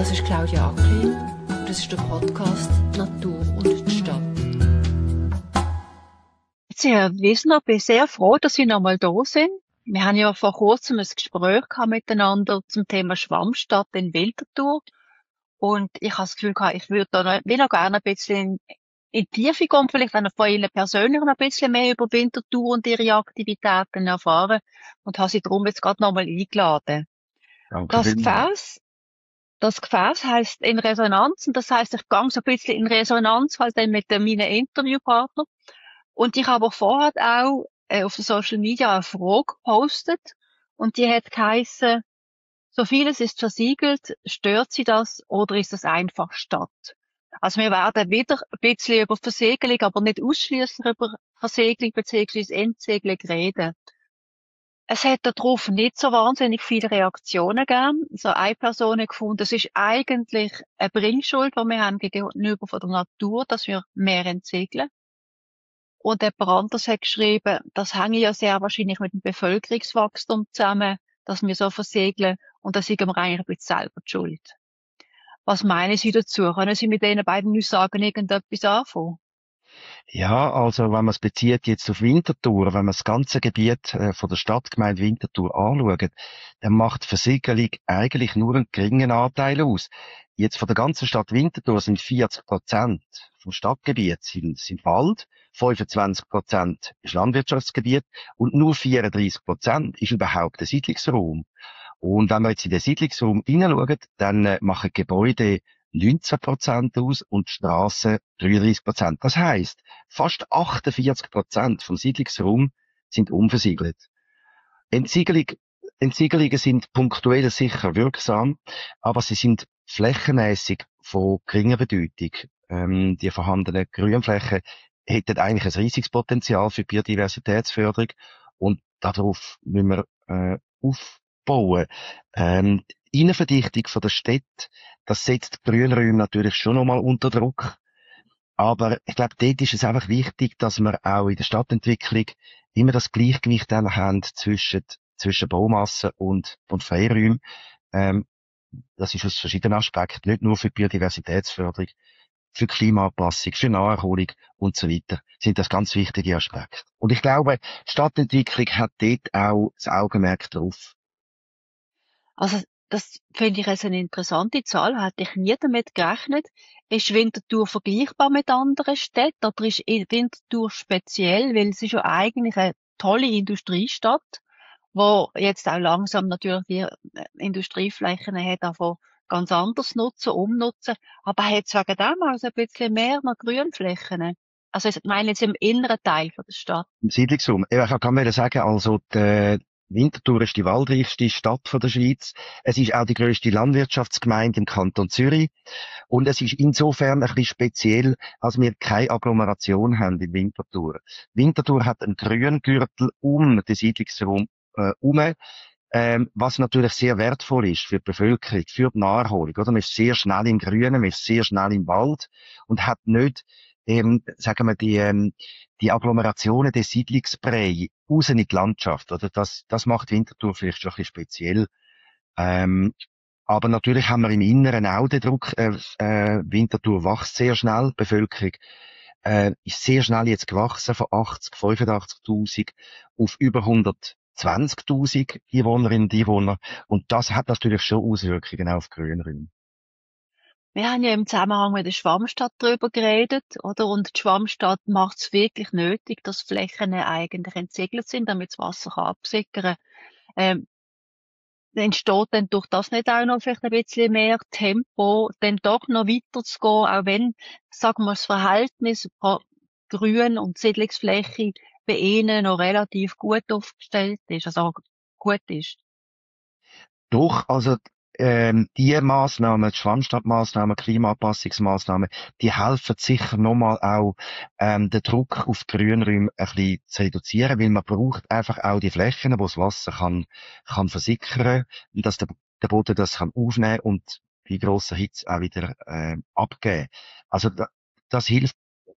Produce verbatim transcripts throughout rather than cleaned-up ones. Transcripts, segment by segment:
Das ist Claudia Acklin und das ist der Podcast Natur und die Stadt. Jetzt, Herr Wiesner, bin sehr froh, dass Sie noch mal da sind. Wir haben ja vor kurzem ein Gespräch gehabt miteinander zum Thema Schwammstadt in Winterthur. Und ich habe das Gefühl gehabt, ich würde da noch, will noch gerne ein bisschen in die Tiefe gehen, vielleicht auch von Ihnen persönlich noch ein bisschen mehr über Winterthur und Ihre Aktivitäten erfahren. Und habe Sie darum jetzt gerade noch mal eingeladen. Danke Das vielmals. Gefäß, das Gefäß heisst in Resonanz, und das heisst, ich gehe so ein bisschen in Resonanz halt dann mit meinen Interviewpartnern. Und ich habe vorher auch äh, auf den Social Media eine Frage gepostet, und die hat geheissen: So vieles ist versiegelt, stört Sie das oder ist das einfach Stadt? Also wir werden wieder ein bisschen über Versiegelung, aber nicht ausschliesslich über Versiegelung bzw. Entsegelung reden. Es hat darauf nicht so wahnsinnig viele Reaktionen gegeben. So eine Person hat gefunden, es ist eigentlich eine Bringschuld, die wir haben gegenüber von der Natur, dass wir mehr entsegeln. Und jemand anderes hat geschrieben, das hänge ja sehr wahrscheinlich mit dem Bevölkerungswachstum zusammen, dass wir so versegeln, und da sind wir eigentlich ein bisschen selber die schuld. Was meinen Sie dazu? Können Sie mit diesen beiden Aussagen irgendetwas anfangen? Ja, also wenn man es bezieht jetzt auf Winterthur, wenn man das ganze Gebiet äh, von der Stadtgemeinde Winterthur anschaut, dann macht die Versiegelung eigentlich nur einen geringen Anteil aus. Jetzt von der ganzen Stadt Winterthur sind vierzig Prozent vom Stadtgebiet sind, sind Wald, fünfundzwanzig Prozent ist Landwirtschaftsgebiet und nur vierunddreißig Prozent ist überhaupt der Siedlungsraum. Und wenn wir jetzt in den Siedlungsraum hineinschauen, dann äh, machen Gebäude neunzehn Prozent aus und die Strassen dreiunddreißig Prozent. Das heisst, fast achtundvierzig Prozent vom Siedlungsraum sind unversiegelt. Entsiegelung, Entsiegelungen sind punktuell sicher wirksam, aber sie sind flächenmässig von geringer Bedeutung. Ähm, die vorhandenen Grünflächen hätten eigentlich ein riesiges Potenzial für die Biodiversitätsförderung, und darauf müssen wir äh, aufbauen. Ähm, die Innenverdichtung von der Städte, das setzt die Grünräume natürlich schon nochmal unter Druck. Aber ich glaube, dort ist es einfach wichtig, dass wir auch in der Stadtentwicklung immer das Gleichgewicht dann haben zwischen, zwischen Baumassen und, und Freiräumen. Ähm, das ist aus verschiedenen Aspekten, nicht nur für die Biodiversitätsförderung, für Klimaanpassung, für Naherholung und so weiter, sind das ganz wichtige Aspekte. Und ich glaube, die Stadtentwicklung hat dort auch das Augenmerk drauf. Also, das finde ich also eine interessante Zahl. Hätte ich nie damit gerechnet. Ist Winterthur vergleichbar mit anderen Städten oder ist Winterthur speziell? Weil es ist ja eigentlich eine tolle Industriestadt, wo jetzt auch langsam natürlich die äh, Industrieflächen hat, davon ganz anders nutzen, umnutzen. Aber hat es wegen dem also ein bisschen mehr noch Grünflächen? Also ich meine jetzt im inneren Teil von der Stadt. Im Siedlungsraum. Ja, ich kann mir sagen, also die Winterthur ist die waldreichste Stadt von der Schweiz. Es ist auch die grösste Landwirtschaftsgemeinde im Kanton Zürich. Und es ist insofern ein bisschen speziell, als wir keine Agglomeration haben in Winterthur. Winterthur hat einen Grüngürtel um den Siedlungsraum äh, um, ähm, was natürlich sehr wertvoll ist für die Bevölkerung, für die Naherholung. Oder? Man ist sehr schnell im Grünen, man ist sehr schnell im Wald und hat nicht, ähm, sagen wir, die, ähm, die Agglomerationen des Siedlungsbrei raus in die Landschaft. Oder? Das, das macht Winterthur vielleicht schon ein bisschen speziell. Ähm, aber natürlich haben wir im Inneren auch den Druck, äh, äh, Winterthur wächst sehr schnell, die Bevölkerung äh, ist sehr schnell jetzt gewachsen, von achtzig, fünfundachtzigtausend auf über hundertzwanzigtausend Einwohnerinnen und Einwohner. Und das hat natürlich schon Auswirkungen auf Grünräume. Wir haben ja im Zusammenhang mit der Schwammstadt darüber geredet, oder? Und die Schwammstadt macht es wirklich nötig, dass Flächen eigentlich entsiegelt sind, damit das Wasser kann absickern. Ähm, entsteht denn durch das nicht auch noch vielleicht ein bisschen mehr Tempo, dann doch noch weiter zu gehen, auch wenn, sagen wir, das Verhältnis von Grün- und Siedlungsfläche bei Ihnen noch relativ gut aufgestellt ist, also gut ist? Doch, also ähm, die Massnahmen, die Schwammstadtmaßnahmen, Klimaanpassungsmaßnahmen, die helfen sicher nochmal auch, ähm, den Druck auf die Grünräume ein bisschen zu reduzieren, weil man braucht einfach auch die Flächen, wo das Wasser kann, kann versickern, dass der, der Boden das kann aufnehmen und bei grosser Hitze auch wieder äh, abgeben. Also da, das hilft.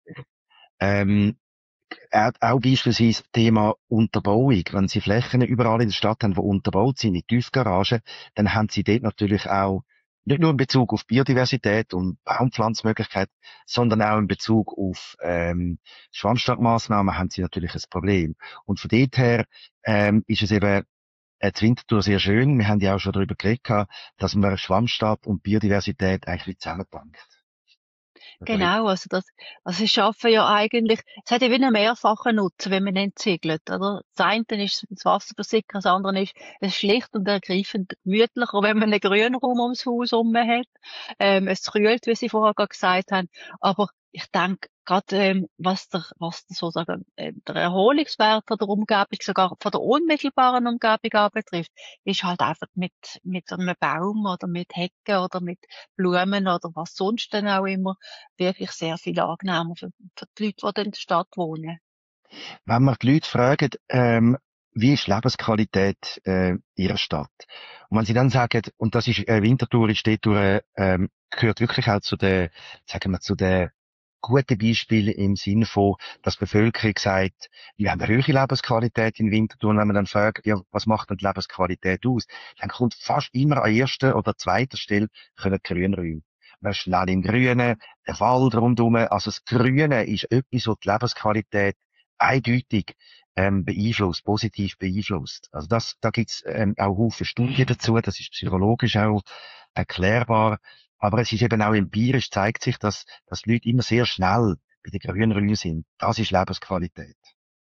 Ähm, Auch, auch beispielsweise das Thema Unterbauung. Wenn Sie Flächen überall in der Stadt haben, die unterbaut sind, in Tiefgaragen, dann haben Sie dort natürlich auch Nicht nur in Bezug auf Biodiversität und Baumpflanzmöglichkeit, sondern auch in Bezug auf ähm, Schwammstadtmaßnahmen haben sie natürlich ein Problem. Und von dort her ähm, ist es eben äh, die Winterthur sehr schön. Wir haben ja auch schon darüber geredet, gehabt, dass man Schwammstadt und Biodiversität eigentlich wie zusammenbringt. Genau, also das, also sie schaffen ja eigentlich, es hat ja wie einen mehrfachen Nutzen, wenn man entsegelt, oder? Das eine ist das Wasser versickern, das andere ist, es ist schlicht und ergreifend gemütlicher, wenn man einen grünen Raum ums Haus herum hat. Ähm, es kühlt, wie Sie vorher gerade gesagt haben. Aber ich denke, gerade, ähm, was der, was der, sozusagen, äh, der Erholungswert von der Umgebung, sogar von der unmittelbaren Umgebung anbetrifft, ist halt einfach mit, mit so einem Baum oder mit Hecken oder mit Blumen oder was sonst denn auch immer wirklich sehr viel angenehmer für, für die Leute, die in der Stadt wohnen. Wenn man die Leute fragt, ähm, wie ist die Lebensqualität äh, in ihrer Stadt? Und wenn sie dann sagen, und das ist äh, Winterthur, ist dort durch, ähm, gehört wirklich auch zu den, sagen wir, zu den guten Beispielen im Sinne von, dass die Bevölkerung sagt, wir haben eine hohe Lebensqualität in Winterthur. Und wenn man dann fragt, ja, was macht denn die Lebensqualität aus? Dann kommt fast immer an erster oder zweiter Stelle können Grünräume. Man ist schnell im Grünen, der Wald rundherum. Also das Grüne ist etwas, was die Lebensqualität eindeutig ähm, beeinflusst, positiv beeinflusst. Also das, da gibt's ähm, auch Haufen Studien dazu, das ist psychologisch auch erklärbar. Aber es ist eben auch empirisch, zeigt sich, dass, dass die Leute immer sehr schnell bei den Grünräumen sind. Das ist Lebensqualität.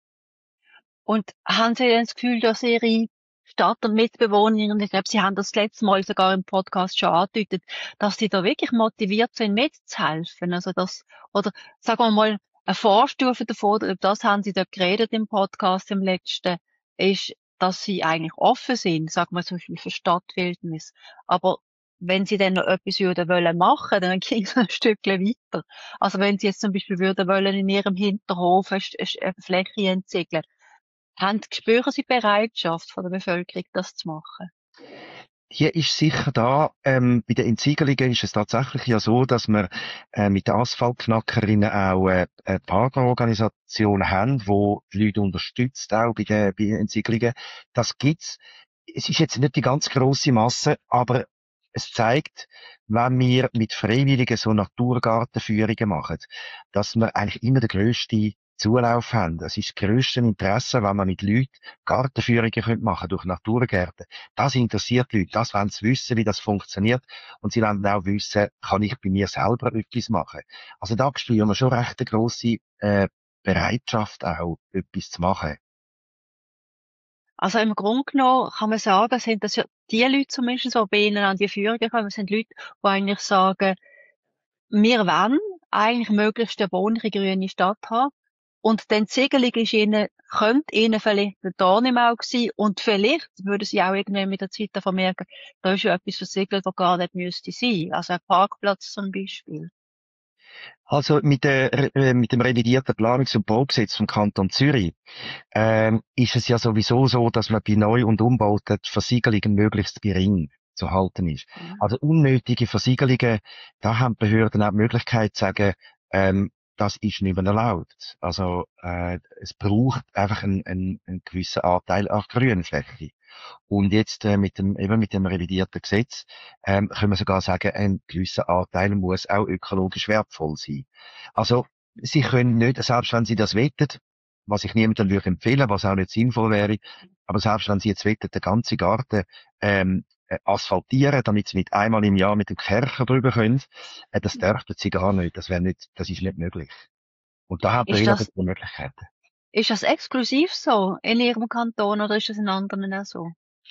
Und haben Sie denn das Gefühl, dass Ihre Stadt- und Mitbewohnerinnen, ich glaube, Sie haben das letzte Mal sogar im Podcast schon angedeutet, dass Sie da wirklich motiviert sind, mitzuhelfen? Also das, oder sagen wir mal, eine Vorstufe davon, über das haben Sie da geredet im Podcast im letzten, ist, dass Sie eigentlich offen sind, sagen wir zum Beispiel für Stadtwildnis. Aber wenn Sie dann noch etwas würden wollen machen, dann ging es ein Stückchen weiter. Also wenn Sie jetzt zum Beispiel würden wollen in Ihrem Hinterhof eine, eine Fläche entsiegeln, haben, spüren Sie die Bereitschaft von der Bevölkerung, das zu machen? Hier ist sicher da, ähm, bei den Entsiegelungen ist es tatsächlich ja so, dass wir äh, mit den Asphaltknackerinnen auch äh, eine Partnerorganisation haben, wo die Leute unterstützt, auch bei den, bei den Entsiegelungen. Das gibt's. Es ist jetzt nicht die ganz grosse Masse, aber es zeigt, wenn wir mit Freiwilligen so Naturgartenführungen machen, dass wir eigentlich immer den grössten Zulauf haben. Das ist das grösste Interesse, wenn man mit Leuten Gartenführungen machen können durch Naturgärten. Das interessiert die Leute, das wollen sie wissen, wie das funktioniert. Und sie wollen auch wissen, kann ich bei mir selber etwas machen. Also da spüren wir schon recht eine grosse äh, Bereitschaft auch, etwas zu machen. Also im Grunde genommen kann man sagen, sind das ja die Leute zumindest, die bei Ihnen an die Führungen kommen, sind Leute, die eigentlich sagen, wir wollen eigentlich möglichst eine wohnliche grüne Stadt haben. Und dann die Ziegelung ist ihnen, könnte ihnen vielleicht ein Dorn im Auge sein. Und vielleicht würden sie auch irgendwann mit der Zeit davon merken, da ist ja etwas versiegelt, was gar nicht müsste sein. Also ein Parkplatz zum Beispiel. Also mit, der, äh, mit dem revidierten Planungs- und Baugesetz vom Kanton Zürich ähm, ist es ja sowieso so, dass man bei Neu- und Umbauten die Versiegelungen möglichst gering zu halten ist. Mhm. Also unnötige Versiegelungen, da haben die Behörden auch die Möglichkeit zu sagen, ähm, das ist nicht mehr erlaubt. Also äh, es braucht einfach einen, einen, einen gewissen Anteil an Grünfläche. Und jetzt äh, mit dem eben mit dem revidierten Gesetz ähm, können wir sogar sagen, ein gewisser Anteil muss auch ökologisch wertvoll sein. Also Sie können nicht, selbst wenn Sie das wettet, was ich niemandem würde empfehlen, was auch nicht sinnvoll wäre, aber selbst wenn Sie jetzt wettet, den ganzen Garten ähm, äh, asphaltieren, damit Sie nicht einmal im Jahr mit dem Kercher drüber können, äh, das dürften Sie gar nicht. Das wäre nicht, das ist nicht möglich. Und da haben wir Ist wieder das, die Möglichkeiten. ist das exklusiv so in Ihrem Kanton oder ist das in anderen auch so?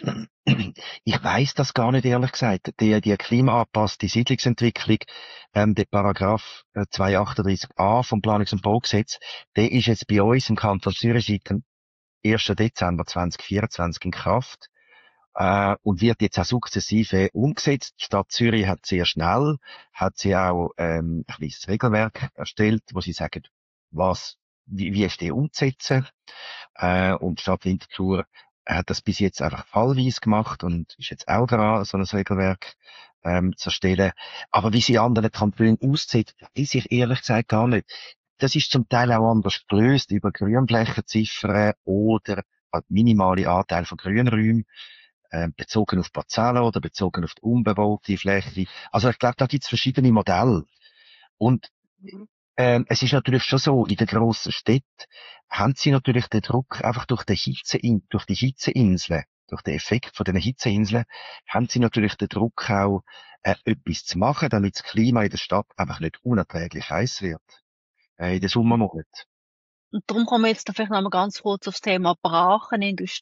Ich weiss das gar nicht, ehrlich gesagt. Die, die klimaangepasste Siedlungsentwicklung, ähm, der Paragraph äh, zweihundertachtunddreißig a vom Planungs- und Baugesetz, der ist jetzt bei uns im Kanton Zürich seit dem ersten Dezember zweitausendvierundzwanzig in Kraft äh, und wird jetzt auch sukzessive umgesetzt. Die Stadt Zürich hat sehr schnell, hat sie auch ähm, ein kleines Regelwerk erstellt, wo sie sagen, was, wie, wie ist die umzusetzen. Äh, und die Stadt Winterthur hat das bis jetzt einfach fallweise gemacht und ist jetzt auch dran, so ein Regelwerk ähm, zu erstellen. Aber wie sie in anderen Kantonen aussieht, weiß ich ehrlich gesagt gar nicht. Das ist zum Teil auch anders gelöst über Grünflächenziffern oder halt minimale Anteil von Grünräumen. äh, bezogen auf Parzellen oder bezogen auf die unbebaute Fläche. Also ich glaube, da gibt's verschiedene Modelle. Und ähm, es ist natürlich schon so, in den grossen Städten haben sie natürlich den Druck einfach durch die Hitze, durch die Hitzeinseln, durch den Effekt von den Hitzeinseln, haben sie natürlich den Druck auch, äh, etwas zu machen, damit das Klima in der Stadt einfach nicht unerträglich heiß wird, äh, in den Sommermonaten. Und darum kommen wir jetzt da vielleicht noch mal ganz kurz aufs Thema Brachen,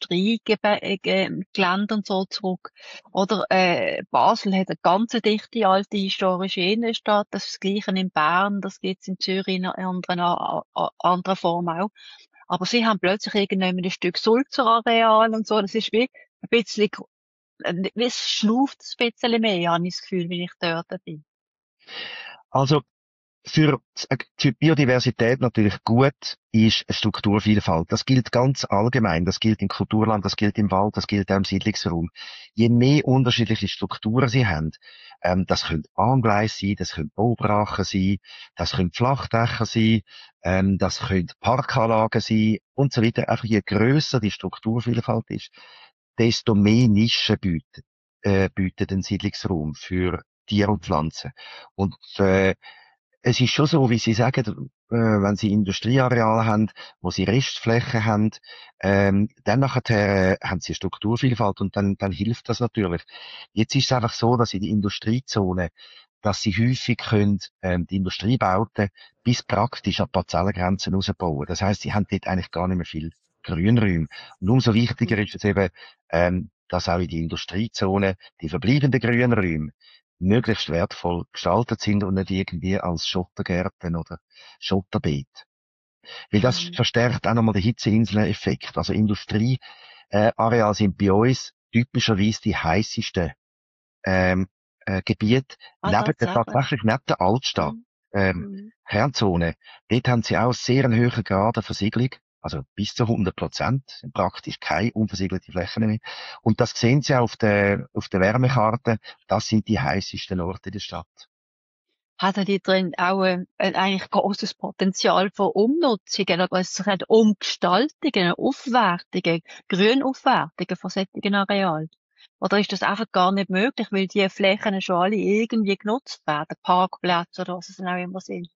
Industriegelände und so zurück. Oder äh, Basel hat eine ganz dichte alte historische Innenstadt, das ist das Gleiche in Bern, das gibt's in Zürich in einer anderen, a- a- anderen Form auch. Aber sie haben plötzlich irgendwann ein Stück Sulzer Areal und so, das ist wie ein bisschen, gr- äh, wie es schnauft ein bisschen mehr, habe ich das Gefühl, wenn ich dort bin. Also, für, für die Biodiversität natürlich gut ist eine Strukturvielfalt. Das gilt ganz allgemein. Das gilt im Kulturland, das gilt im Wald, das gilt auch im Siedlungsraum. Je mehr unterschiedliche Strukturen sie haben, ähm, das können Bahngleise sein, das können Baubrachen sein, das können Flachdächer sein, ähm, das können Parkanlagen sein und so weiter. Einfach je grösser die Strukturvielfalt ist, desto mehr Nischen bietet, äh, bietet ein Siedlungsraum für Tiere und Pflanzen. Und äh, es ist schon so, wie Sie sagen, äh, wenn Sie Industrieareale haben, wo Sie Restflächen haben, ähm, dann nachher äh, haben Sie eine Strukturvielfalt und dann, dann hilft das natürlich. Jetzt ist es einfach so, dass in die Industriezone, dass Sie häufig können, ähm, die Industriebauten bis praktisch an die Parzellengrenzen rausbauen. Das heisst, Sie haben dort eigentlich gar nicht mehr viel Grünräume. Und umso wichtiger ist es eben, ähm, dass auch in die Industriezone die verbleibenden Grünräume möglichst wertvoll gestaltet sind und nicht irgendwie als Schottergärten oder Schotterbeet. Weil das Mhm. verstärkt auch nochmal den Hitzeinseln-Effekt. Also Industrieareale äh, Areale sind bei uns typischerweise die heissesten ähm, äh, Gebiete Ah, neben der, tatsächlich. tatsächlich neben der Altstadt. Mhm. Ähm, Mhm. Kernzone. Dort haben sie auch sehr einen hohen Grad an Versiegelung. Also bis zu hundert Prozent. Sind praktisch keine unversiegelte Flächen mehr. Und das sehen Sie auch auf der, auf der Wärmekarte. Das sind die heißesten Orte in der Stadt. Hat die drin auch ein, ein eigentlich großes Potenzial für Umnutzungen, oder es sich nicht Umgestaltungen, Aufwertungen, Grünaufwertungen von solchen Arealen? Oder ist das einfach gar nicht möglich, weil die Flächen schon alle irgendwie genutzt werden, Parkplätze oder was es dann auch immer sind?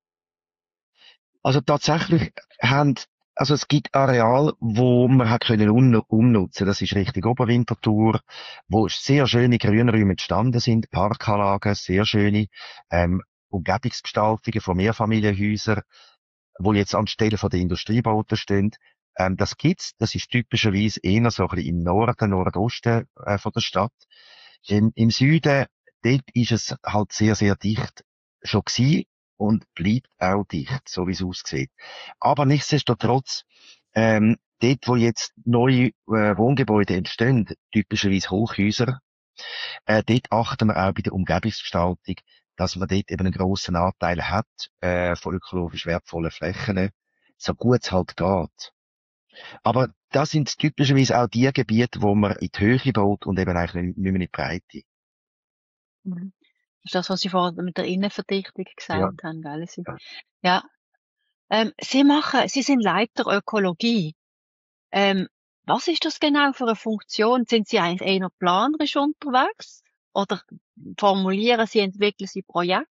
Also tatsächlich haben, also es gibt Areal, wo man hat können un- umnutzen. Das ist richtig Oberwinterthur, wo sehr schöne Grünräume entstanden sind, Parkanlagen, sehr schöne, ähm, Umgebungsgestaltungen von Mehrfamilienhäusern, wo jetzt anstelle von den Industriebauten stehen. Ähm, das gibt's. Das ist typischerweise eher so ein bisschen im Norden, Nordosten äh, von der Stadt. Im, Im Süden, dort ist es halt sehr, sehr dicht schon gewesen und bleibt auch dicht, so wie es aussieht. Aber nichtsdestotrotz, ähm, dort, wo jetzt neue äh, Wohngebäude entstehen, typischerweise Hochhäuser, äh, dort achten wir auch bei der Umgebungsgestaltung, dass man dort eben einen grossen Anteil hat äh, von ökologisch wertvollen Flächen, so gut es halt geht. Aber das sind typischerweise auch die Gebiete, wo man in die Höhe baut und eben eigentlich nicht mehr in die Breite. Mhm. Das ist das, was Sie vorhin mit der Innenverdichtung Ja, gesagt haben, gell? Sie, ja. ja, ähm, Sie machen, Sie sind Leiter Ökologie. Ähm, was ist das genau für eine Funktion? Sind Sie eigentlich eher planerisch unterwegs? Oder formulieren Sie, entwickeln Sie Projekte?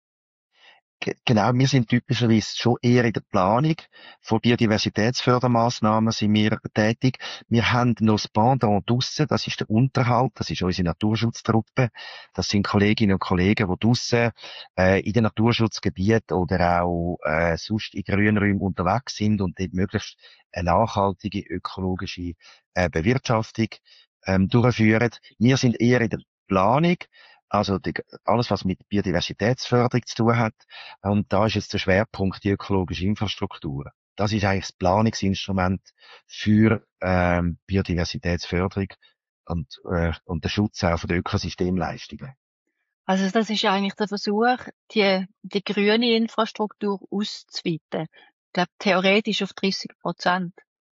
Ge- Genau, wir sind typischerweise schon eher in der Planung von Biodiversitätsfördermaßnahmen sind wir tätig. Wir haben noch das Pendant draussen, das ist der Unterhalt, das ist unsere Naturschutztruppe. Das sind Kolleginnen und Kollegen, die draussen äh, in den Naturschutzgebieten oder auch äh, sonst in Grünräumen unterwegs sind und dort möglichst eine nachhaltige ökologische äh, Bewirtschaftung ähm, durchführen. Wir sind eher in der Planung, also die, alles, was mit Biodiversitätsförderung zu tun hat. Und da ist jetzt der Schwerpunkt die ökologische Infrastruktur. Das ist eigentlich das Planungsinstrument für ähm, Biodiversitätsförderung und, äh, und der Schutz auch von der Ökosystemleistungen. Also das ist eigentlich der Versuch, die, die grüne Infrastruktur auszuweiten. Ich glaube, theoretisch auf dreißig Prozent.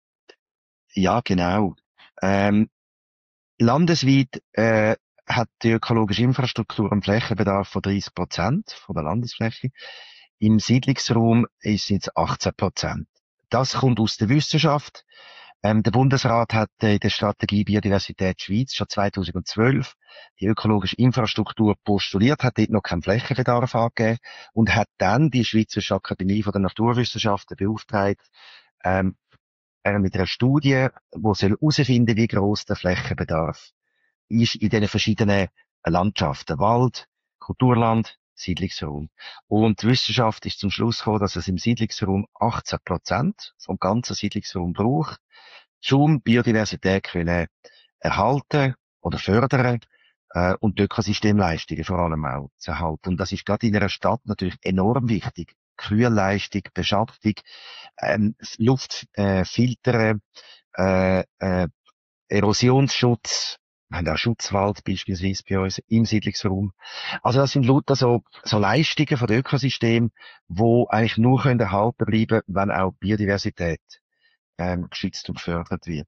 Ja, genau. Ähm, landesweit äh, hat die ökologische Infrastruktur einen Flächenbedarf von dreißig Prozent von der Landesfläche. Im Siedlungsraum ist es jetzt achtzehn Prozent. Das kommt aus der Wissenschaft. Ähm, der Bundesrat hat äh, in der Strategie Biodiversität Schweiz schon zweitausendzwölf die ökologische Infrastruktur postuliert, hat dort noch keinen Flächenbedarf angegeben und hat dann die Schweizerische Akademie von der Naturwissenschaften beauftragt, ähm, äh, mit einer Studie, wo soll herausfinden, wie gross der Flächenbedarf ist in diesen verschiedenen Landschaften. Wald, Kulturland, Siedlungsraum. Und die Wissenschaft ist zum Schluss gekommen, dass es im Siedlungsraum achtzehn Prozent vom ganzen Siedlungsraum braucht, um Biodiversität können erhalten oder fördern äh, und die Ökosystemleistungen vor allem auch zu erhalten. Und das ist gerade in einer Stadt natürlich enorm wichtig. Kühlleistung, Beschattung, ähm, Luftfilter, äh, äh, Erosionsschutz, wir haben auch Schutzwald beispielsweise bei uns im Siedlungsraum. Also das sind lauter so, so Leistungen von den Ökosystemen, die eigentlich nur können erhalten bleiben, wenn auch Biodiversität ähm, geschützt und gefördert wird.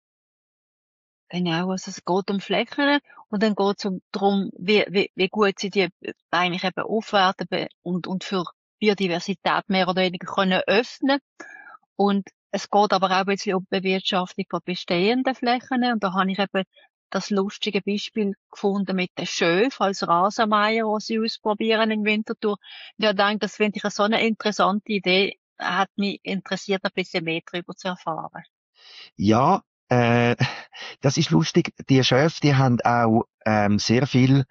Genau, also es geht um Flächen und dann geht es um darum, wie, wie, wie gut sie die eigentlich eben aufwerten be- und, und für Biodiversität mehr oder weniger können öffnen. Und es geht aber auch ein bisschen um die Bewirtschaftung von bestehenden Flächen. Und da habe ich eben das lustige Beispiel gefunden mit den Schöfen als Rasenmäher, die sie ausprobieren in Winterthur. Und ich denke, das finde ich eine so eine interessante Idee, hat mich interessiert, ein bisschen mehr darüber zu erfahren. Ja, äh, das ist lustig. Die Schöfe, die haben auch ähm, sehr viel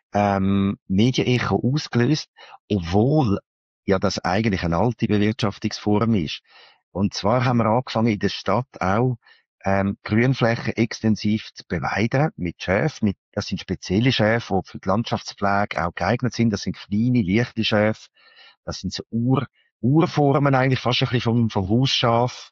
ähm, Medienecho ausgelöst, obwohl ja das eigentlich eine alte Bewirtschaftungsform ist. Und zwar haben wir angefangen in der Stadt auch ähm, Grünflächen extensiv zu beweiden mit Schäfen. Mit, das sind spezielle Schäfe, die für die Landschaftspflege auch geeignet sind. Das sind kleine, leichte Schäfe. Das sind so Ur, Urformen eigentlich fast ein bisschen vom, vom Hausschaf,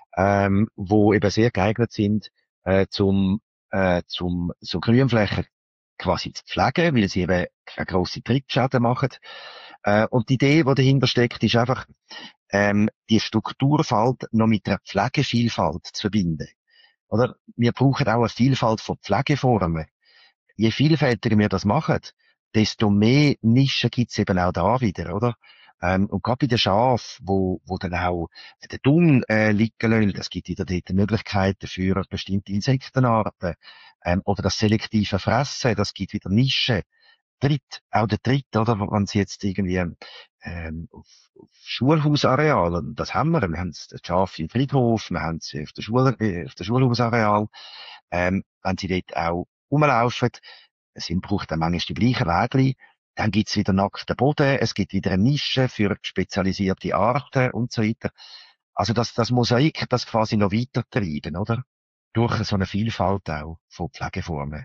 ähm, wo eben sehr geeignet sind, äh, zum, äh, zum so Grünflächen quasi zu pflegen, weil sie eben keine grosse Trittschäden machen. Äh, und die Idee, die dahinter steckt, ist einfach, ähm, die Strukturfalt noch mit der Pflegevielfalt zu verbinden. Oder? Wir brauchen auch eine Vielfalt von Pflegeformen. Je vielfältiger wir das machen, desto mehr Nischen gibt's eben auch da wieder, oder? Ähm, und gerade bei den Schafen, wo, wo dann auch der Dung äh, liegen lassen, es gibt wieder dort Möglichkeiten für bestimmte Insektenarten, ähm, oder das selektive Fressen, das gibt wieder Nischen. Tritt, auch der Tritt, oder, wenn Sie jetzt irgendwie ähm, auf, auf Schulhausarealen, das haben wir, wir haben das Schaf im Friedhof, wir haben sie auf der Schule, äh, auf der Schulhausareal, ähm, wenn Sie dort auch rumlaufen, es sind, braucht dann manchmal die gleichen Wege, dann gibt's wieder nackten Boden, es gibt wieder eine Nische für spezialisierte Arten und so weiter. Also das, das Mosaik, das quasi noch weiter treiben, oder? Durch so eine Vielfalt auch von Pflegeformen.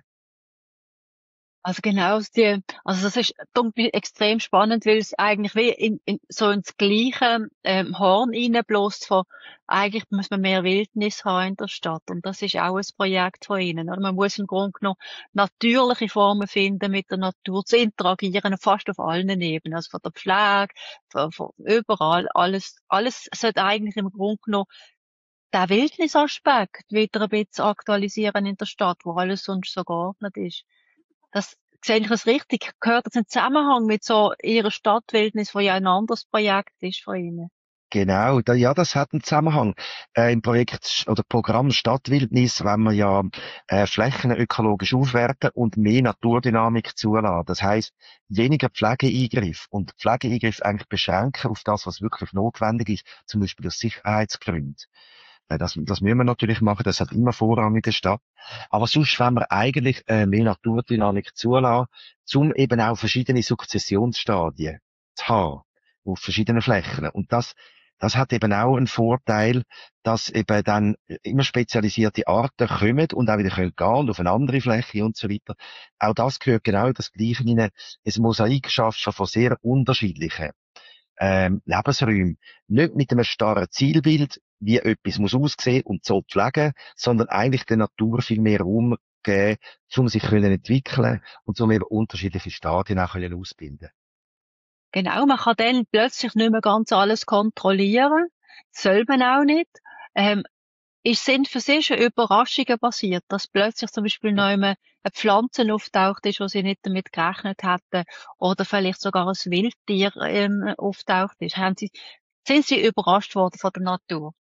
Also genau, die, also das ist irgendwie extrem spannend, weil es eigentlich wie in, in, so ins gleiche ähm, Horn reinbläst von, eigentlich muss man mehr Wildnis haben in der Stadt. Und das ist auch ein Projekt von ihnen. Oder? Man muss im Grunde genommen natürliche Formen finden, mit der Natur zu interagieren, fast auf allen Ebenen. Also von der Pflege, von, von überall, alles, alles sollte eigentlich im Grunde genommen den Wildnisaspekt wieder ein bisschen aktualisieren in der Stadt, wo alles sonst so geordnet ist. Das sehe ich das richtig? Gehört das in Zusammenhang mit so ihrer Stadtwildnis, wo ja ein anderes Projekt ist von Ihnen? Genau, da, ja, das hat einen Zusammenhang. Äh, Im Projekt oder Programm Stadtwildnis wollen wir ja äh, Flächen ökologisch aufwerten und mehr Naturdynamik zulassen. Das heisst, weniger Pflegeeingriff und Pflegeeingriff eigentlich beschränken auf das, was wirklich notwendig ist, zum Beispiel aus Sicherheitsgründen. Äh, Das, das müssen wir natürlich machen, das hat immer Vorrang in der Stadt. Aber sonst wollen wir eigentlich äh, mehr Naturdynamik zulassen, um eben auch verschiedene Sukzessionsstadien zu haben auf verschiedenen Flächen. Und das, das hat eben auch einen Vorteil, dass eben dann immer spezialisierte Arten kommen und auch wieder können gehen auf eine andere Fläche und so weiter. Auch das gehört genau in das Gleiche hinein. Ein Mosaik schafft schon von sehr unterschiedlichen ähm, Lebensräumen. Nicht mit einem starren Zielbild, wie etwas muss aussehen und so pflegen, sondern eigentlich der Natur viel mehr Raum geben, um sich können entwickeln und um eben unterschiedliche Stadien auch können ausbilden. Genau, man kann dann plötzlich nicht mehr ganz alles kontrollieren. Soll man auch nicht. Ähm, es sind für sie schon Überraschungen passiert, dass plötzlich zum Beispiel noch einmal eine Pflanze auftaucht ist, wo sie nicht damit gerechnet hätten, oder vielleicht sogar ein Wildtier ähm, auftaucht ist. Haben sie, sind sie überrascht worden von der Natur?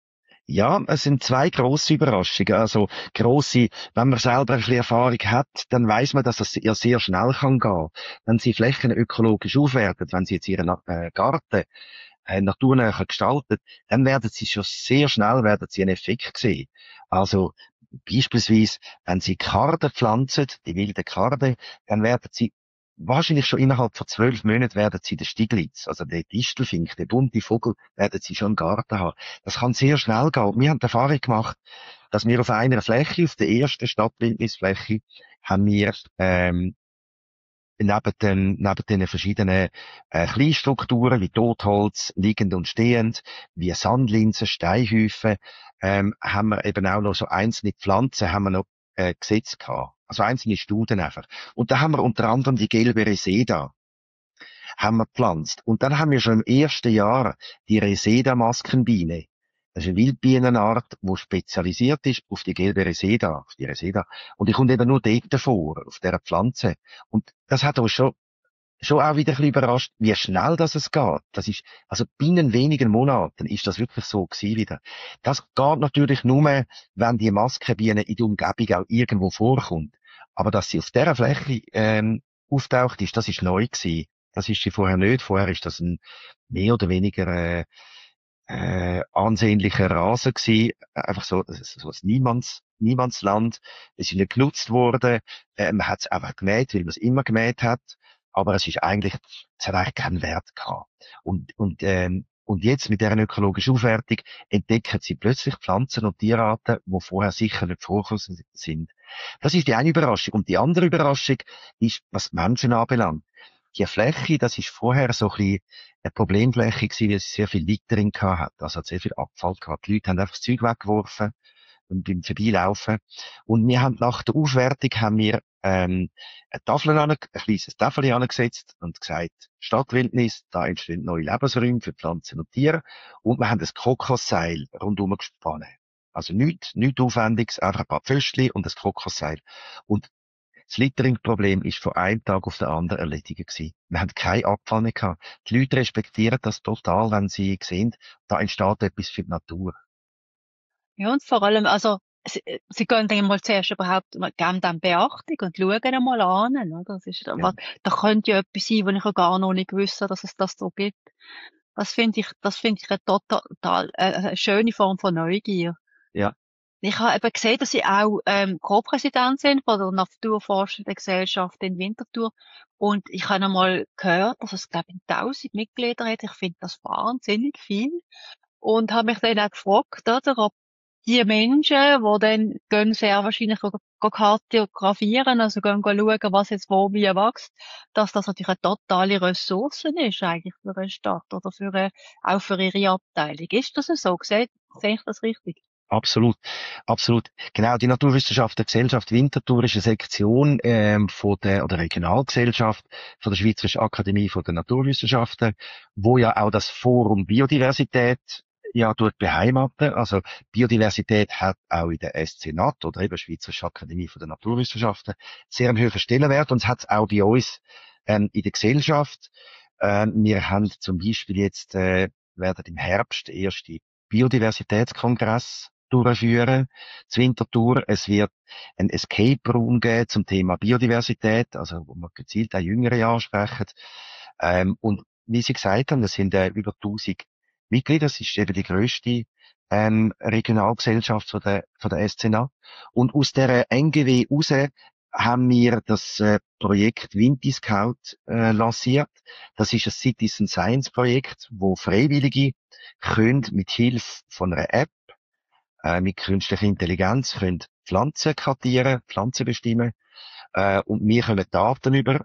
Ja, es sind zwei grosse Überraschungen. Also grosse, wenn man selber ein bisschen Erfahrung hat, dann weiß man, dass es ja sehr schnell kann gehen. Wenn Sie Flächen ökologisch aufwerten, wenn Sie jetzt Ihren äh, Garten äh, naturnäher gestalten, dann werden Sie schon sehr schnell werden Sie einen Effekt sehen. Also beispielsweise, wenn Sie Karden pflanzen, die wilde Karde, dann werden Sie wahrscheinlich schon innerhalb von zwölf Monaten werden Sie den Stieglitz, also den Distelfink, den bunten Vogel, werden Sie schon im Garten haben. Das kann sehr schnell gehen. Wir haben die Erfahrung gemacht, dass wir auf einer Fläche, auf der ersten Stadtwildnisfläche, haben wir ähm, neben den, neben den verschiedenen äh, Kleinstrukturen wie Totholz, liegend und stehend, wie Sandlinsen, Steinhäufen, ähm, haben wir eben auch noch so einzelne Pflanzen haben wir noch äh, gesetzt gehabt. Also einzelne Studen einfach. Und da haben wir unter anderem die gelbe Reseda haben wir gepflanzt. Und dann haben wir schon im ersten Jahr die Reseda-Maskenbiene. Das ist eine Wildbienenart, die spezialisiert ist auf die gelbe Reseda, auf die Reseda. Und die kommt eben nur dort vor, auf dieser Pflanze. Und das hat uns schon, schon auch wieder ein bisschen überrascht, wie schnell das es geht. Das ist, also binnen wenigen Monaten ist das wirklich so gewesen wieder. Das geht natürlich nur, wenn die Maskenbiene in der Umgebung auch irgendwo vorkommt. Aber dass sie auf dieser Fläche, ähm, auftaucht ist, das ist neu gewesen. Das ist sie vorher nicht. Vorher ist das ein mehr oder weniger, äh, äh, ansehnlicher Rasen gewesen, einfach so, so ein Niemands, Niemandsland. Es ist nicht genutzt worden, äh, man hat es einfach gemäht, weil man es immer gemäht hat, aber es ist eigentlich, es hat eigentlich keinen Wert gehabt. Und, und, ähm, und jetzt mit dieser ökologischen Aufwertung entdecken sie plötzlich Pflanzen und Tierarten, die vorher sicher nicht vorgekommen sind. Das ist die eine Überraschung. Und die andere Überraschung ist, was die Menschen anbelangt. Die Fläche, das ist vorher so ein bisschen eine Problemfläche gewesen, weil es sehr viel Leid drin hat. Also hat sehr viel Abfall gehabt. Die Leute haben einfach das Zeug weggeworfen und beim Vorbeilaufen. Und wir haben nach der Aufwertung haben wir, ähm, eine Tafel an, ein kleines Tafel angesetzt und gesagt, Stadtwildnis, da entstehen neue Lebensräume für Pflanzen und Tiere. Und wir haben das Kokosseil rundum gespannt. Also nichts, nichts Aufwendiges, einfach ein paar Pföstchen und das Kokosseil. Und das Littering-Problem ist von einem Tag auf den anderen erledigt gewesen. Wir haben keinen Abfall mehr gehabt. Die Leute respektieren das total, wenn sie sehen, da entsteht etwas für die Natur. Ja, und vor allem, also, sie, sie gehen dann mal zuerst überhaupt, geben dann Beachtung und schauen einmal an, oder? Das ist, Ja. was, da könnte ja etwas sein, wo ich ja gar noch nicht wusste, dass es das so gibt. Das finde ich, das finde ich eine total, äh, eine schöne Form von Neugier. Ja. Ich habe eben gesehen, dass Sie auch ähm, Co-Präsident sind von der Naturforschenden Gesellschaft in Winterthur. Und ich habe einmal gehört, dass es, glaube ich, tausend Mitglieder hat. Ich finde das wahnsinnig viel. Und habe mich dann auch gefragt, oder, ob die Menschen, die dann gehen sehr wahrscheinlich go- go kartografieren, also gehen go schauen, was jetzt wo wie wächst, dass das natürlich eine totale Ressource ist eigentlich für eine Stadt oder für eine, auch für ihre Abteilung. Ist das so? Sehe sehe ich das richtig? Absolut, absolut. Genau, die Naturwissenschaften Gesellschaft Winterthur ist eine Sektion ähm, von der oder Regionalgesellschaft von der Schweizerischen Akademie von der Naturwissenschaften, wo ja auch das Forum Biodiversität ja dort beheimaten. Also Biodiversität hat auch in der S C N A T oder eben Schweizerische Akademie von der Naturwissenschaften sehr einen hohen Stellenwert und hat es auch bei uns ähm, in der Gesellschaft. Ähm, wir haben zum Beispiel jetzt äh, werden im Herbst der erste Biodiversitätskongress durchführen, zu Winterthur. Es wird ein Escape Room geben zum Thema Biodiversität, also wo wir gezielt auch Jüngere ansprechen. Ähm, und wie Sie gesagt haben, das sind äh, über tausend Mitglieder, das ist eben die grösste ähm, Regionalgesellschaft von der, von der S C N A. Und aus der N G W raus haben wir das äh, Projekt Winti-Scout äh, lanciert. Das ist ein Citizen Science Projekt, wo Freiwillige können mit Hilfe von einer App äh, mit künstlicher Intelligenz können Pflanzen kartieren, Pflanzen bestimmen äh, und wir kommen Daten über.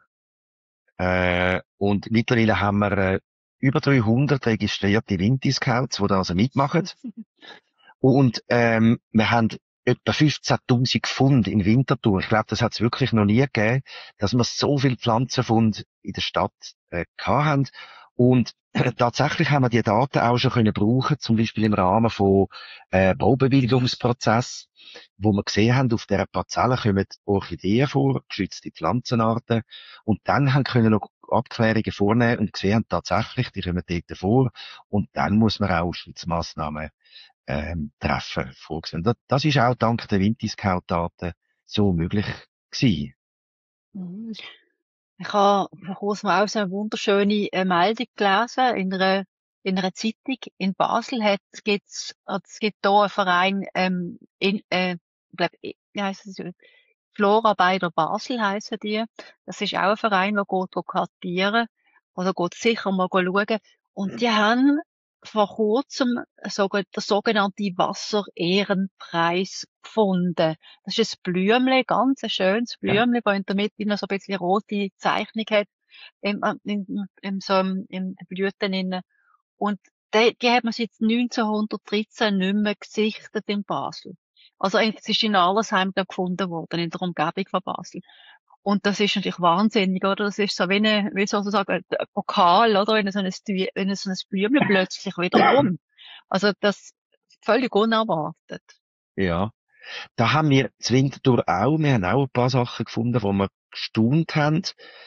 Äh, und mittlerweile haben wir äh, über dreihundert registrierte Winti-Scouts, die da also mitmachen. Und ähm, wir haben etwa fünfzehntausend Funde in Winterthur. Ich glaube, das hat es wirklich noch nie gegeben, dass wir so viel Pflanzenfunde in der Stadt äh, gehabt haben. Und äh, tatsächlich haben wir die Daten auch schon können brauchen, zum Beispiel im Rahmen von äh, Baubewilligungsprozess, wo wir gesehen haben, auf dieser Parzelle kommen Orchideen vor, geschützte Pflanzenarten, und dann haben können noch Abklärungen vornehmen und gesehen haben, tatsächlich, die kommen dort vor, und dann muss man auch Schutzmaßnahmen ähm, Treffen vorgesehen. Das, das ist auch dank der Winterscout-Daten so möglich gewesen. Mhm. Ich habe vor kurzem auch so eine wunderschöne äh, Meldung gelesen in einer, in einer Zeitung. In Basel hat, gibt's, äh, es gibt da einen Verein, ähm, in, äh, ich glaub, wie heisst es? Florarbeiter Basel heissen die. Das ist auch ein Verein, der geht go kartieren oder geht sicher mal go schauen. Und die haben vor kurzem so, den sogenannten Wasserehrenpreis gefunden. Das ist ein Blümchen, ganz ein schönes Ja. Blümchen, das in der Mitte noch so ein bisschen rote Zeichnung hat, im, im, im, so im, im Blüten innen. Und die, die hat man seit neunzehnhundertdreizehn nicht mehr gesichtet in Basel. Also es ist in Allersheim da gefunden worden, in der Umgebung von Basel. Und das ist natürlich wahnsinnig, oder? Das ist so wie eine, wie sozusagen ein Pokal, oder? Wenn so ein, Stü- wenn so ein Blümchen plötzlich wieder kommt. Also das völlig unerwartet. Ja. Da haben wir zu Winterthur auch, wir haben auch ein paar Sachen gefunden, wo wir gestaunt haben.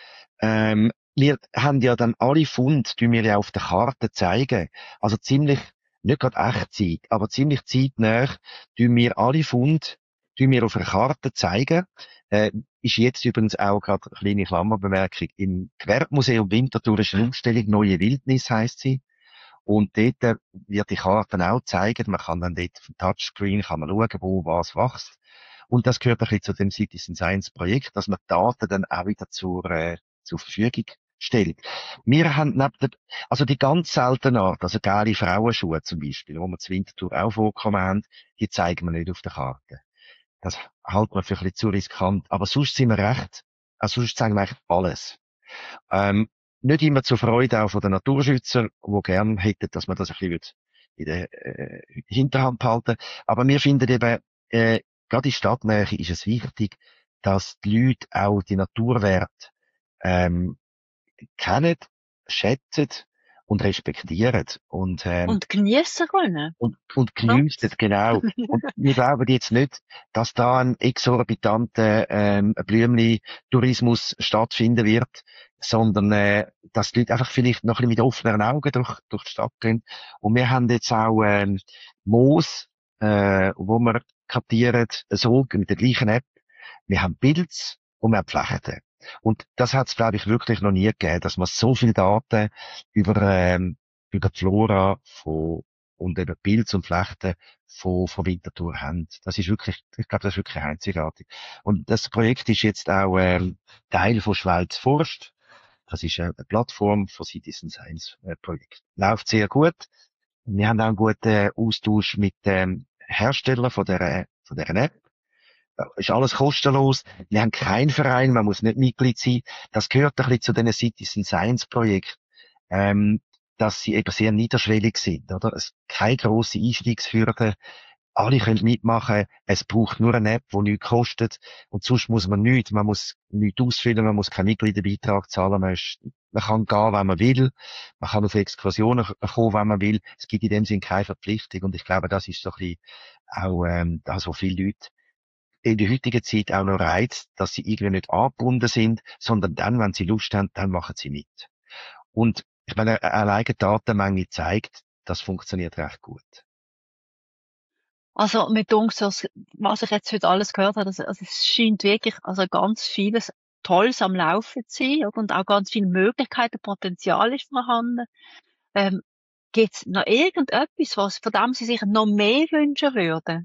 Ähm, wir haben ja dann alle Funde, die wir ja auf der Karte zeigen. Also ziemlich, nicht gerade Echtzeit, aber ziemlich zeitnah, tun wir alle Funde, tun wir auf der Karte zeigen. Äh, ist jetzt übrigens auch gerade eine kleine Klammerbemerkung. Im Gewerbemuseum Winterthur ist eine Ausstellung Neue Wildnis, heisst sie. Und dort äh, wird die Karte auch zeigen. Man kann dann dort auf dem Touchscreen kann man schauen, wo was wächst. Und das gehört ein bisschen zu dem Citizen Science Projekt, dass man die Daten dann auch wieder zur, äh, zur Verfügung stellt. Wir haben neben der, also die ganz seltenen Art, also gelbe Frauenschuhe zum Beispiel, wo wir zu Winterthur auch vorkommen haben, die zeigen wir nicht auf der Karte. Das halten wir für ein bisschen zu riskant. Aber sonst sind wir recht, also sonst zeigen wir eigentlich alles. Ähm, nicht immer zur Freude auch von den Naturschützern, die gern hätten, dass man das ein bisschen in der äh, Hinterhand behalten. Aber wir finden eben, äh, gerade in Stadtnähe ist es wichtig, dass die Leute auch die Naturwerte ähm, kennen, schätzen und respektieren. Und, ähm, Und geniessen können. und, und Ja. geniessen, genau. Und wir glauben jetzt nicht, dass da ein exorbitanter ähm, Blümli-Tourismus stattfinden wird, sondern äh, dass die Leute einfach vielleicht noch ein bisschen mit offenen Augen durch, durch die Stadt gehen. Und wir haben jetzt auch ähm, Moos, äh, wo wir kartieren, so mit der gleichen App. Wir haben Pilze und wir haben Flechten. Und das hat es, glaube ich, wirklich noch nie gegeben, dass man so viele Daten über, ähm, über die Flora von, und eben Pilze und Flechten von, von Winterthur haben. Das ist wirklich, ich glaube, das ist wirklich einzigartig. Und das Projekt ist jetzt auch ähm, Teil von Schweiz Forst. Das ist eine Plattform von Citizen Science äh, Projekt. Läuft sehr gut. Wir haben auch einen guten Austausch mit dem Hersteller von der, von der App. Ist alles kostenlos. Wir haben keinen Verein, man muss nicht Mitglied sein. Das gehört ein bisschen zu diesen Citizen Science Projekten, ähm, dass sie eben sehr niederschwellig sind, oder? Es keine grosse Einstiegshürde. Alle können mitmachen. Es braucht nur eine App, die nichts kostet. Und sonst muss man nichts. Man muss nichts ausfüllen. Man muss keinen Mitgliederbeitrag zahlen. Man, ist, man kann gehen, wenn man will. Man kann auf Exkursionen kommen, wenn man will. Es gibt in dem Sinne keine Verpflichtung. Und ich glaube, das ist so ein bisschen auch, ähm, das, was viele Leute in der heutigen Zeit auch noch reizt, dass sie irgendwie nicht angebunden sind, sondern dann, wenn sie Lust haben, dann machen sie mit. Und ich meine, eine alleine Datenmenge zeigt, das funktioniert recht gut. Also mit uns, das, was ich jetzt heute alles gehört habe, also, also es scheint wirklich also ganz vieles Tolles am Laufen zu sein, oder? Und auch ganz viele Möglichkeiten, Potenzial ist vorhanden. Ähm, Gibt es noch irgendetwas, was von dem Sie sich noch mehr wünschen würden?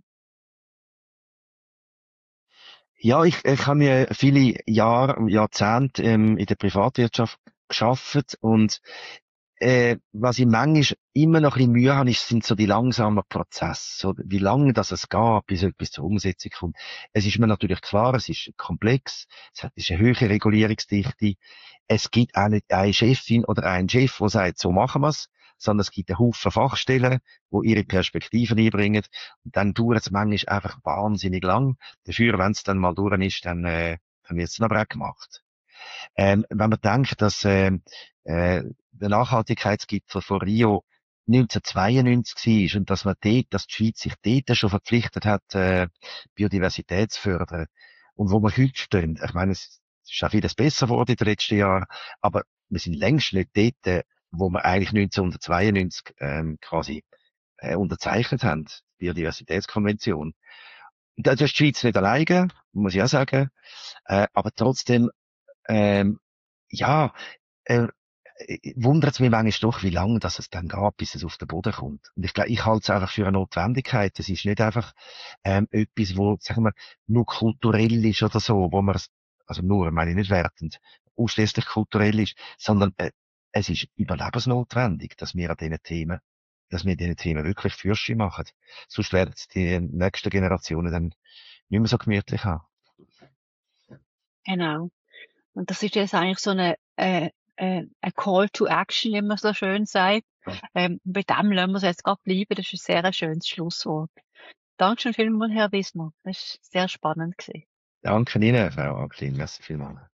Ja, ich, ich habe mir viele Jahre, Jahrzehnte ähm, in der Privatwirtschaft geschafft und äh, was ich manchmal immer noch ein bisschen Mühe habe, ist, sind so die langsamen Prozesse. So, wie lange das es geht, bis bis zur Umsetzung kommt. Es ist mir natürlich klar, es ist komplex, es hat- ist eine höhere Regulierungsdichte. Es gibt auch nicht eine Chefin oder einen Chef, der sagt, so machen wir's, sondern es gibt einen Haufen Fachstellen, die ihre Perspektiven einbringen. Und dann dauert es manchmal einfach wahnsinnig lang. Dafür, wenn es dann mal durch ist, dann, äh, dann wird es dann aber auch gemacht. Ähm, wenn man denkt, dass ähm, äh, der Nachhaltigkeitsgipfel von Rio neunzehnhundertzweiundneunzig war und dass man dort, dass die Schweiz sich dort schon verpflichtet hat, äh, Biodiversität zu fördern. Und wo wir heute stehen, ich meine, es ist auch vieles besser geworden in den letzten Jahren, aber wir sind längst nicht dort, äh, wo wir eigentlich neunzehnhundertzweiundneunzig ähm, quasi äh, unterzeichnet haben, die Biodiversitätskonvention. Da ist die Schweiz nicht alleine, muss ich auch sagen, äh, aber trotzdem, ähm, ja, äh, wundert es mich manchmal doch, wie lange das es dann geht, bis es auf den Boden kommt. Und ich glaube, ich halte es einfach für eine Notwendigkeit. Es ist nicht einfach ähm, etwas, wo, sagen wir, nur kulturell ist oder so, wo man, also nur, meine ich nicht wertend, ausschließlich kulturell ist, sondern äh, es ist überlebensnotwendig, dass wir an diesen Themen, dass wir diesen Themen wirklich Fürste machen. Sonst werden es die nächsten Generationen dann nicht mehr so gemütlich haben. Genau. Und das ist jetzt eigentlich so eine, äh, äh, ein Call to Action, wie man so schön sagt. Ähm, bei dem lassen wir es jetzt gerade bleiben. Das ist ein sehr schönes Schlusswort. Dankeschön vielmals, Herr Wismar. Das war sehr spannend gewesen. Danke Ihnen, Frau Anklin. Merci vielmals.